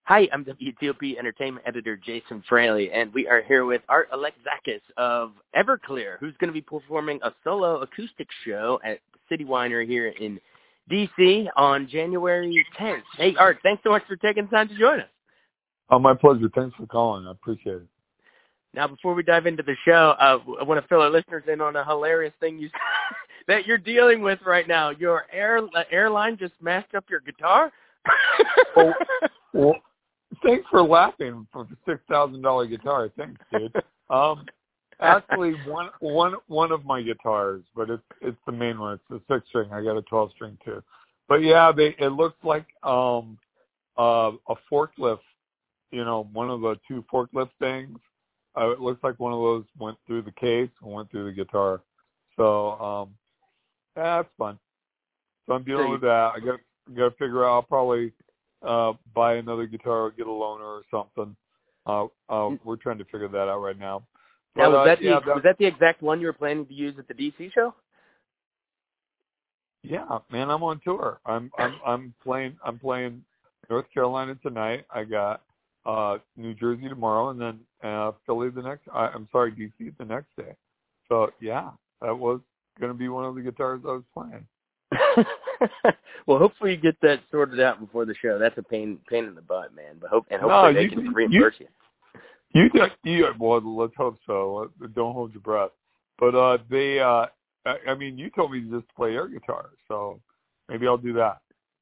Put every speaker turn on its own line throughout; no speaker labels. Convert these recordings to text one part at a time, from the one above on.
Hi, I'm WTOP Entertainment Editor Jason Fraley, and we are here with Art Alexakis of Everclear, who's going to be performing a solo acoustic show at City Winery here in D.C. on January 10th. Hey, Art, thanks so much for taking the time to join us.
Oh, my pleasure. Thanks for calling. I appreciate it.
Now, before we dive into the show, I want to fill our listeners in on a hilarious thing you that you're dealing with right now. Your airline just smashed up your guitar?
Well, thanks for laughing for the $6,000 guitar. Thanks, dude. Actually, one of my guitars, but it's the main one. It's the 6-string. I got a 12-string too. But yeah, it looks like a forklift. You know, one of the two forklift things. It looks like one of those went through the case and went through the guitar. So that's fun. So I'm dealing with that. I got to figure out. I'll probably buy another guitar or get a loaner or something. We're trying to figure that out right now.
Now, was that the exact one you were planning to use at the DC show?
Yeah, man, I'm on tour. I'm playing North Carolina tonight. I got New Jersey tomorrow, and then Philly DC the next day. So yeah, that was going to be one of the guitars I was playing.
Well, hopefully you get that sorted out before the show. That's a pain in the butt, man. But hopefully they can reimburse you.
Well, let's hope so. Don't hold your breath. But you told me to just play air guitar, so maybe I'll do that.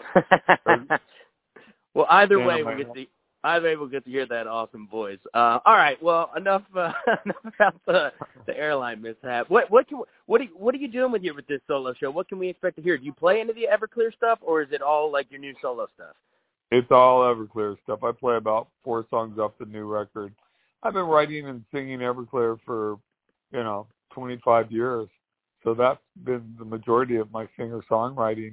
Well, either way, I'm able to get to hear that awesome voice. All right, well, enough about the airline mishap. What are you doing with this solo show? What can we expect to hear? Do you play any of the Everclear stuff, or is it all like your new solo stuff?
It's all Everclear stuff. I play about 4 songs off the new record. I've been writing and singing Everclear for 25 years, so that's been the majority of my singer-songwriting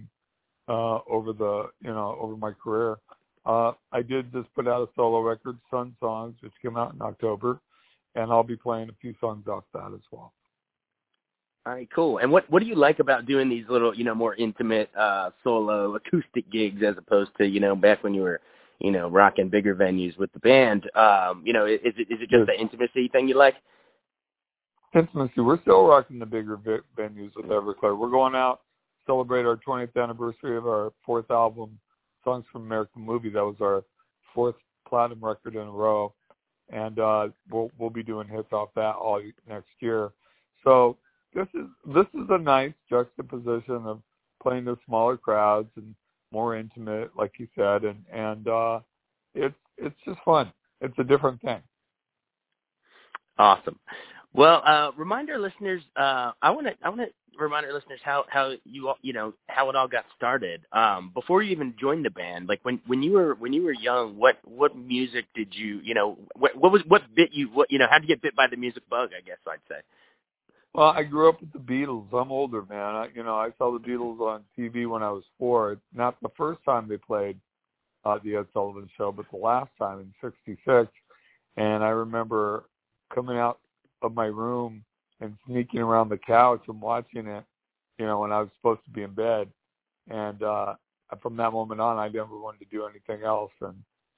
over my career. I did just put out a solo record, Sun Songs, which came out in October, and I'll be playing a few songs off that as well.
All right, cool. And what do you like about doing these little, more intimate solo acoustic gigs as opposed to, back when you were, rocking bigger venues with the band? Is it just the intimacy thing you like?
Intimacy. We're still rocking the bigger venues with Everclear. We're going out to celebrate our 20th anniversary of our 4th album, Songs from American Movie. That was our 4th platinum record in a row, and we'll be doing hits off that all next year. So this is a nice juxtaposition of playing to smaller crowds and more intimate, like you said, and it's just fun. It's a different thing.
Awesome. Well, remind our listeners. I want to remind our listeners how how it all got started. Before you even joined the band, like when you were young, what music did you what bit you how did you get bit by the music bug? I guess I'd say.
Well, I grew up with the Beatles. I'm older, man. I saw the Beatles on TV when I was 4. Not the first time they played the Ed Sullivan Show, but the last time in '66. And I remember coming out of my room and sneaking around the couch and watching it, when I was supposed to be in bed. And from that moment on, I never wanted to do anything else. And,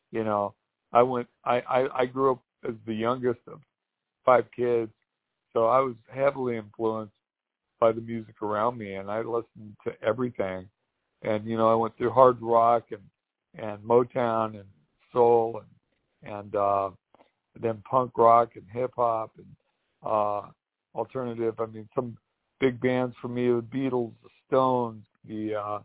I grew up as the youngest of 5 kids. So I was heavily influenced by the music around me, and I listened to everything. And, I went through hard rock and Motown and soul and then punk rock and hip hop and alternative. I mean, some big bands for me, the Beatles, the Stones, the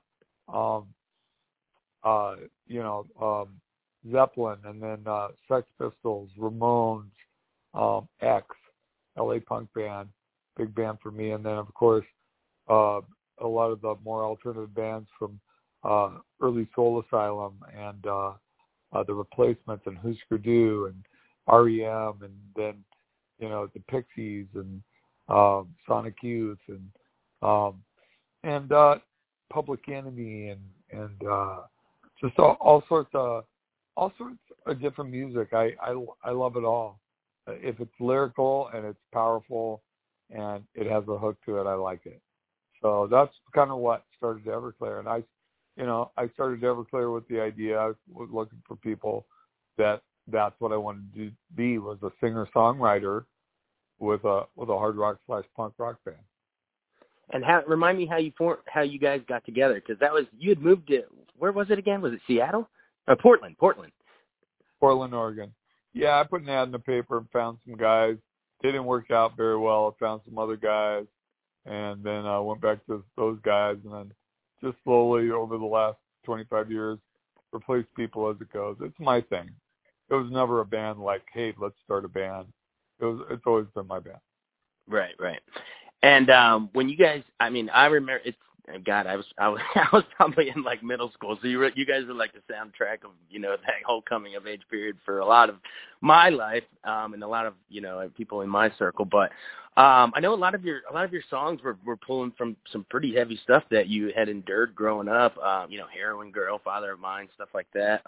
Zeppelin, and then Sex Pistols, Ramones, X, LA punk band, big band for me. And then, of course, a lot of the more alternative bands from early Soul Asylum and the Replacements and Husker Du and REM, and then, the Pixies and Sonic Youth and Public Enemy and just all sorts of different music. I love it all. If it's lyrical and it's powerful and it has a hook to it, I like it. So that's kind of what started Everclear. And I started Everclear with the idea. I was looking for people that's what I wanted to be, was a singer-songwriter with a hard rock / punk rock band.
And remind me how you guys got together, because you had moved to, where was it again? Was it Seattle? Portland.
Portland, Oregon. Yeah, I put an ad in the paper and found some guys. Didn't work out very well. I found some other guys, and then I went back to those guys, and then just slowly over the last 25 years, replace people as it goes. It's my thing. It was never a band like, hey, let's start a band. It's always been my band.
Right. And when you guys, I remember I was probably in like middle school, so you guys were like the soundtrack of that whole coming of age period for a lot of my life, and a lot of people in my circle. But I know a lot of your songs were pulling from some pretty heavy stuff that you had endured growing up. Heroin Girl, Father of Mine, stuff like that.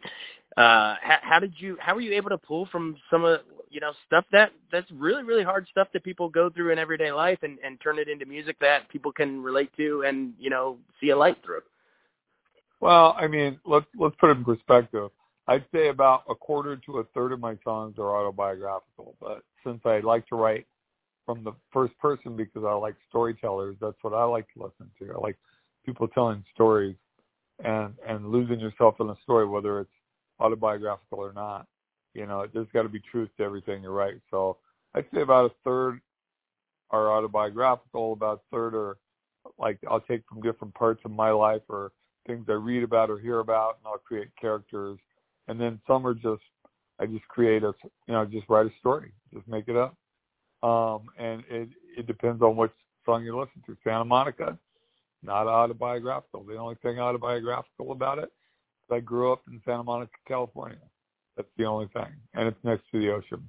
How were you able to pull from some of stuff that's really, really hard stuff that people go through in everyday life and turn it into music that people can relate to and see a light through?
Well, let's put it in perspective. I'd say about a quarter to a third of my songs are autobiographical, but since I like to write from the first person because I like storytellers, that's what I like to listen to. I like people telling stories and losing yourself in a story, whether it's autobiographical or not. There's got to be truth to everything you write. So I'd say about a third are autobiographical, about a third are like I'll take from different parts of my life or things I read about or hear about, and I'll create characters. And then some are I just create just write a story, just make it up. And it depends on which song you listen to. Santa Monica, not autobiographical. The only thing autobiographical about it is I grew up in Santa Monica, California. That's the only thing. And it's next to the ocean.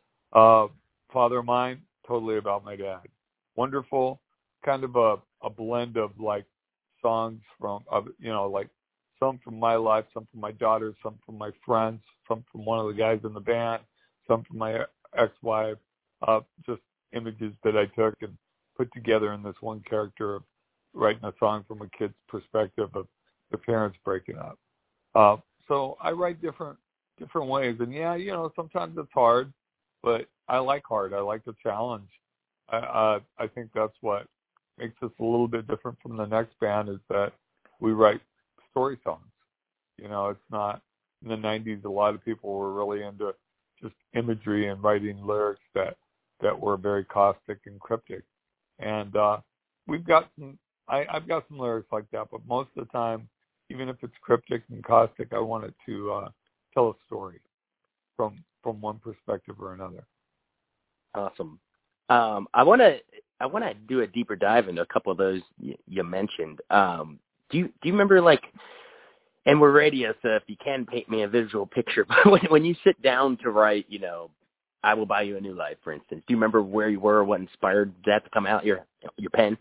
Father of Mine, totally about my dad. Wonderful, kind of a blend of like songs from, like some from my life, some from my daughters, some from my friends, some from one of the guys in the band, some from my ex-wife, just images that I took and put together in this one character of writing a song from a kid's perspective of the parents breaking up. So I write different ways. And sometimes it's hard, but I like hard. I like the challenge. I think that's what makes us a little bit different from the next band, is that we write story songs. It's not, in the 90s, a lot of people were really into just imagery and writing lyrics that were very caustic and cryptic. And I've got some lyrics like that, but most of the time, even if it's cryptic and caustic, I want it to tell a story from one perspective or another.
Awesome. I want to do a deeper dive into a couple of those you mentioned. Do you remember, like, and we're radio, so if you can paint me a visual picture, but when you sit down to write, I Will Buy You a New Life, for instance, do you remember where you were, what inspired that to come out your pen?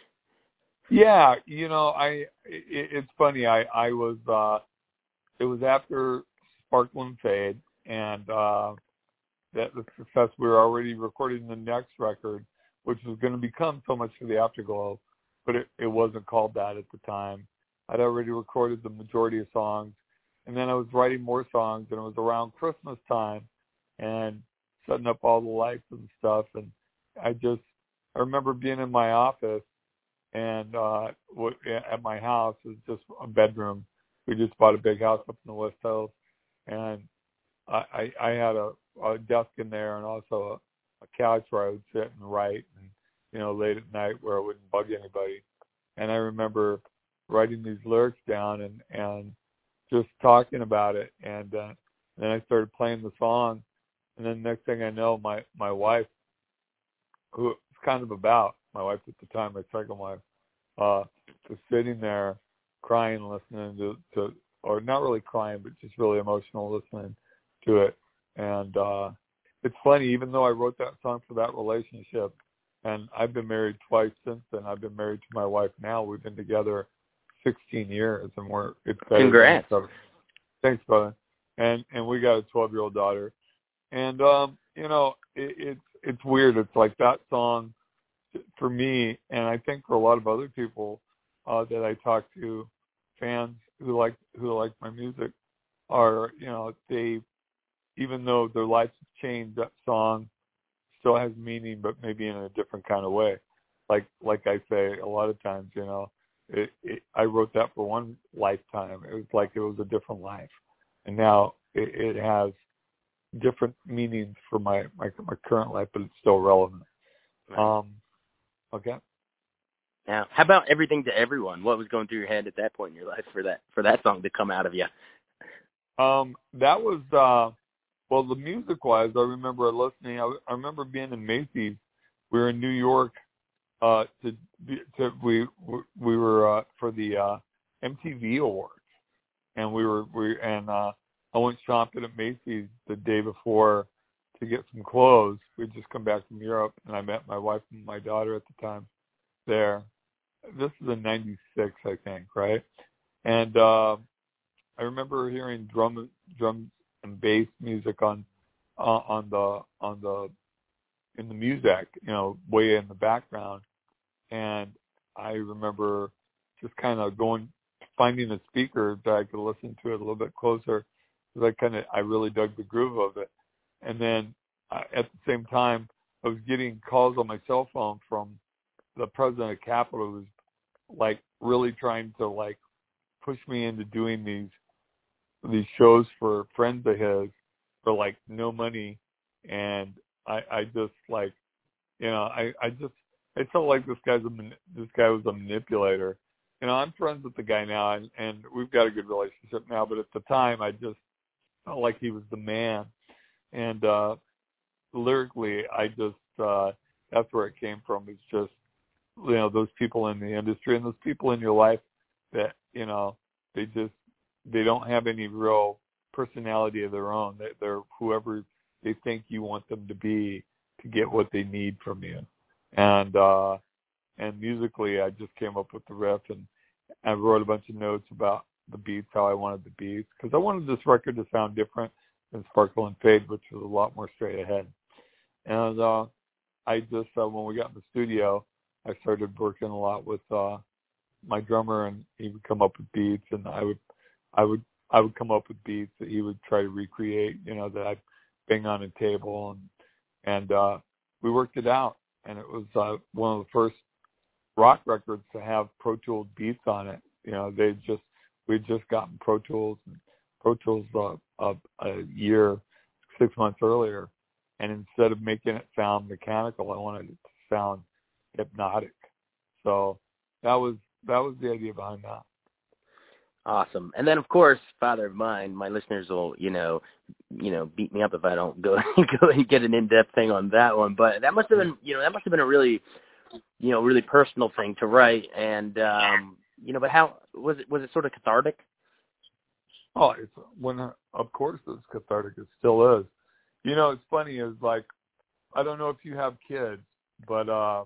Yeah, it's funny. I was it was after Sparkle and Fade, and that the success, we were already recording the next record, which was going to become So Much for the Afterglow, but it wasn't called that at the time. I'd already recorded the majority of songs, and then I was writing more songs, and it was around Christmas time, and setting up all the lights and stuff, and I remember being in my office, and at my house, it was just a bedroom. We just bought a big house up in the West Hills, and I had a desk in there and also a couch where I would sit and write, and late at night where I wouldn't bug anybody. And I remember writing these lyrics down and just talking about it, and then I started playing the song, and then next thing I know, my wife, who it's kind of about, my wife at the time, my second wife, was sitting there crying, listening to, or not really crying, but just really emotional listening to it. And it's funny, even though I wrote that song for that relationship, and I've been married twice since then. I've been married to my wife now. We've been together 16 years, and it's
congrats.
Thanks, brother. And we got a 12-year-old daughter. And it's weird. It's like that song for me, and I think for a lot of other people that I talk to, fans who like my music, are, you know, they, even though their lives have changed, that song still has meaning, but maybe in a different kind of way. Like I say a lot of times, you know, I wrote that for one lifetime. It was like it was a different life, and now it has different meanings for my current life, but it's still relevant.
Right.
Okay.
Now, how about Everything to Everyone? What was going through your head at that point in your life for that song to come out of you?
That was well, the music wise, I remember listening. I remember being in Macy's. We were in New York. We were for the MTV Awards, and I went shopping at Macy's the day before to get some clothes. We'd just come back from Europe, and I met my wife and my daughter at the time there. This is in '96, I think, right? And I remember hearing drums and bass music in the music, you know, way in the background. And I remember just kind of finding a speaker that I could listen to it a little bit closer, because I really dug the groove of it. And then at the same time, I was getting calls on my cell phone from the president of Capitol, who was like really trying to like push me into doing these shows for friends of his for like no money. And I just like, you know, I felt like this guy was a manipulator. You know, I'm friends with the guy now, and we've got a good relationship now, but at the time I just felt like he was the man. And lyrically, I just that's where it came from. It's just, you know, those people in the industry and those people in your life that, you know, they don't have any real personality of their own. They're whoever they think you want them to be to get what they need from you. And musically, I just came up with the riff, and I wrote a bunch of notes about the beats, how I wanted the beats, because I wanted this record to sound different than Sparkle and Fade, which was a lot more straight ahead. And I just, when we got in the studio, I started working a lot with my drummer, and he would come up with beats, and I would come up with beats that he would try to recreate, you know, that I'd bang on a table, and we worked it out. And it was one of the first rock records to have Pro Tools beats on it. You know, we'd just gotten Pro Tools a year, 6 months earlier, and instead of making it sound mechanical, I wanted it to sound hypnotic. So that was the idea behind that.
Awesome. And then, of course, Father of Mine, my listeners will, you know, beat me up if I don't go and get an in-depth thing on that one. But that must have been a really, you know, really personal thing to write. And, you know, but how was it sort of cathartic?
Oh, of course it's cathartic. It still is. You know, it's funny is like, I don't know if you have kids, but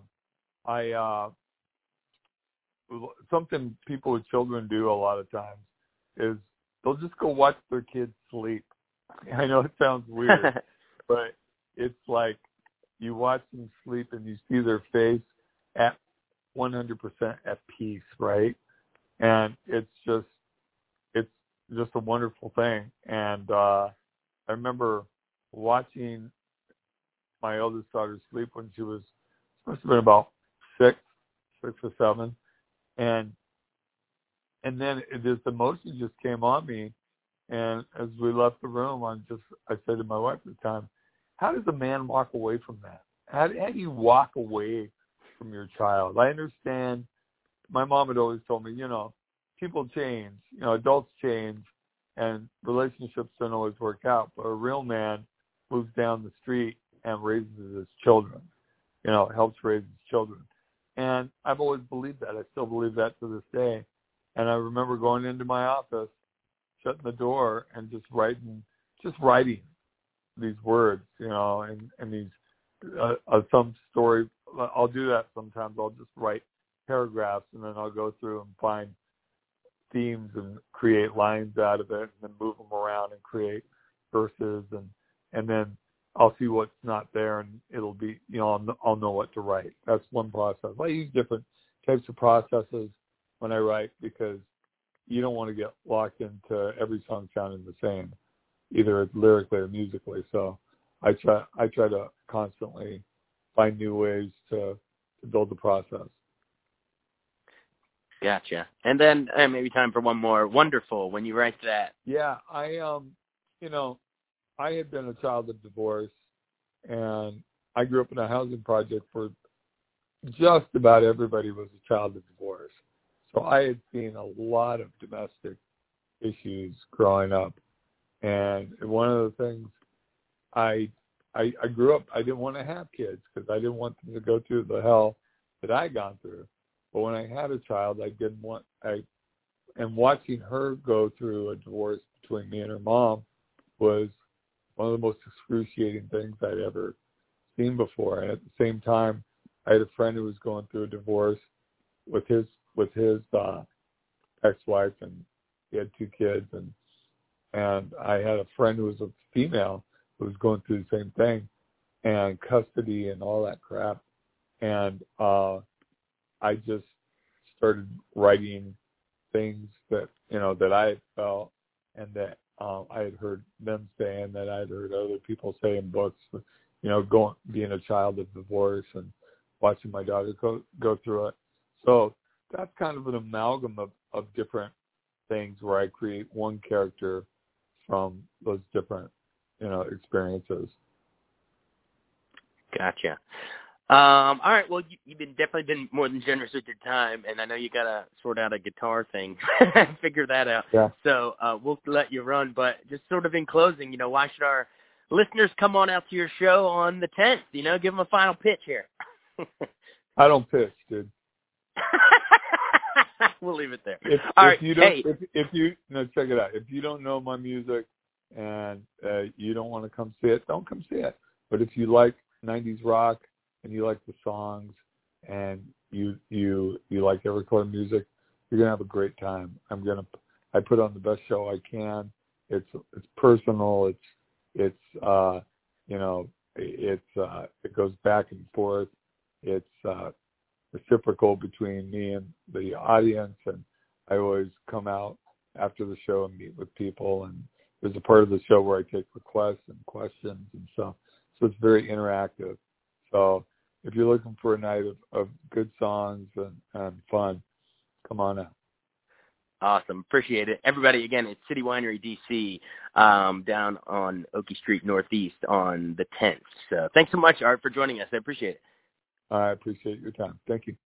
something people with children do a lot of times is they'll just go watch their kids sleep. I know it sounds weird, but it's like you watch them sleep and you see their face at 100% at peace, right? And it's just a wonderful thing. And I remember watching my eldest daughter sleep when she was supposed to have been about 6 or 7. And then this emotion just came on me, and as we left the room, I said to my wife at the time, "How does a man walk away from that? How do you walk away from your child?" I understand. My mom had always told me, you know, people change, you know, adults change, and relationships don't always work out. But a real man moves down the street and raises his children, you know, helps raise his children. And I've always believed that. I still believe that to this day. And I remember going into my office, shutting the door, and just writing these words, you know, and these some story. I'll do that sometimes. I'll just write paragraphs, and then I'll go through and find themes and create lines out of it, and then move them around and create verses, and then I'll see what's not there, and it'll be, you know, I'll know what to write. That's one process. I use different types of processes when I write, because you don't want to get locked into every song sounding the same, either lyrically or musically. So I try to constantly find new ways to build the process.
Gotcha. And then maybe time for one more. Wonderful. When you write that.
Yeah, I I had been a child of divorce, and I grew up in a housing project where just about everybody was a child of divorce. So I had seen a lot of domestic issues growing up. And one of the things I grew up, I didn't want to have kids because I didn't want them to go through the hell that I'd gone through. But when I had a child, and watching her go through a divorce between me and her mom was one of the most excruciating things I'd ever seen before. And at the same time, I had a friend who was going through a divorce with his ex-wife, and he had 2 kids, and I had a friend who was a female who was going through the same thing, and custody and all that crap. And I just started writing things that that I had felt, and that I had heard them say, and that I had heard other people say in books. Being a child of divorce and watching my daughter go through it. So that's kind of an amalgam of different things where I create one character from those different, experiences.
Gotcha. All right. Well, you've definitely been more than generous with your time, and I know you got to sort out a guitar thing, figure that out.
Yeah.
So we'll let you run, but just sort of in closing, why should our listeners come on out to your show on the 10th? Give them a final pitch here.
I don't pitch, dude.
We'll leave it there.
Check it out. If you don't know my music and you don't want to come see it, don't come see it. But if you like 90s rock and you like the songs and you like Everclear music, you're gonna have a great time. I put on the best show I can. It's personal. It goes back and forth. It's reciprocal between me and the audience, and I always come out after the show and meet with people, and there's a part of the show where I take requests and questions and stuff. So it's very interactive. So if you're looking for a night of good songs and fun, come on out.
Awesome. Appreciate it. Everybody, again, it's City Winery DC down on Oakey Street Northeast on the 10th. So thanks so much, Art, for joining us. I appreciate it.
I appreciate your time. Thank you.